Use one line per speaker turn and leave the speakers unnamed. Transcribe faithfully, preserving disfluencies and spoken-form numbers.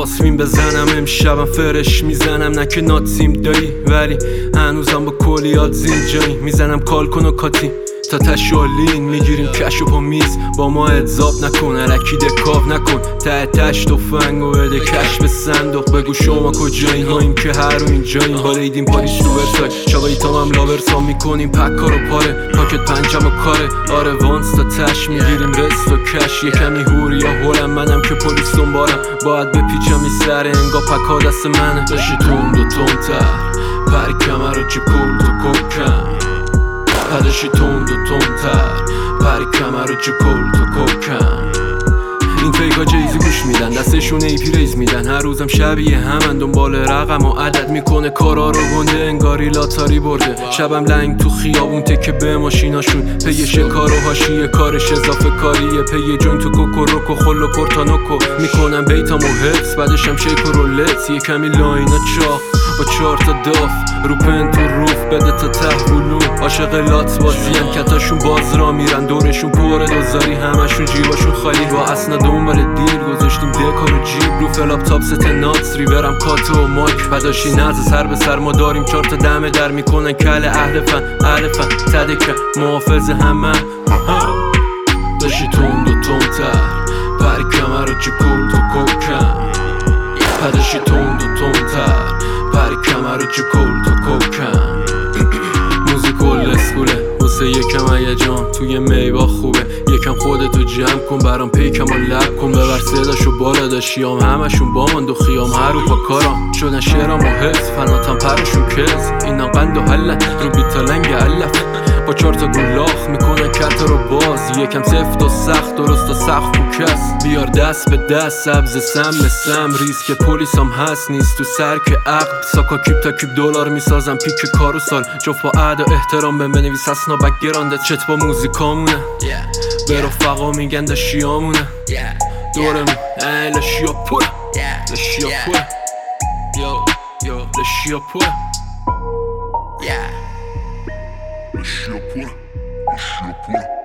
آسمین بزنم امشبم فرش میزنم، نه که ناتسیم دایی ولی هنوزم با کلیات زینجایی. میزنم کال کن و کاتی تا تشالین میگیریم کش و پا میز، با ما ادزاب نکن علکی دکاو نکن، ته تش تفنگ و بده کش به صندوق. بگو شما کجایین هاییم که هر رو اینجاییم، با لیدیم پاریس تو ورسای شبایی تا هم لاورسا میکنیم پکار و پاره، پاکت پنجم و کاره. آره وانس تا تش میگیریم رست و کش، یه کمی هوری یا هولم منم که پلیس دنبالم، باید بپیچم این سر انگا پکا دست منه. داشتی تند و تندتر پری کمر رو چه کل تو کوکم، پدشی تند و تندتر پری کمر رو چه کل تو کوکم. این فیکا جیزی گوش میدن، دستشون ای پی ریز میدن، هر روزم شبیه همن دنبال رقم و عدد میکنه کارا رو گنده انگاری لاتاری برده. شبم لنگ تو خیابون تکه به ماشیناشون، پی شکار و حاشیه کارش اضافه کاریه، پی جوین تو کوکو روکو خل و پورتانوکو میکنم بیتام و حفظ، بعدشم شیک و رولت، یه کمی لاینا چاق با چهار تا داف رو پن تو روف بده تا ته بلون. عاشق لات بازیم کتاشون باز را میرن، دورشون پر دوزاری همشون جیباشون خالی، با اسناد دنبال دیر گذاشتیم دکار و جیب رو فلاپ تاپ ست ناتس ریورم کاتو و ماک. پداشی نزد سر به سر ما داریم چهار تا دم در میکنن کل اهل فن اهل فن صدکه محافظ همه. داشتی تند و تندتر پری کمر رو چی کل تو کوکم، پداشی تند و تندتر پری کمر رو چی کل تو کوکم. موزیک کل اسکوله واسه یکم هیجان توی میبا خوبه، یکم خودتو جمع کن برام پیکم و لب کن، ببر صداشو بالا داشیام همشون با من دو خیام هر رو پا کارم شدن شعرام و حفظ، فناتم پرشون کز اینا قند و حلت رو بیتا لنگ علف، با چهار تا گلاخ میکنن کت رو باز، یکم سفت و سخت درست و سخت فوکس. بیار دست به دست سبز سم سم ریز که پلیس هم هست نیست تو سر که عقل، ساکا کیپ تا کیپ دلار میسازم پیک کارو سال، جفت با عد و احترام به بنویس اسنا بک گرانده چت با موزیکامونه، به رفقا میگن داشیامونه دورمون ای لشیا پوره لشیا پوره یو یو لشیا پوره لشیا پوره لشیا پوره.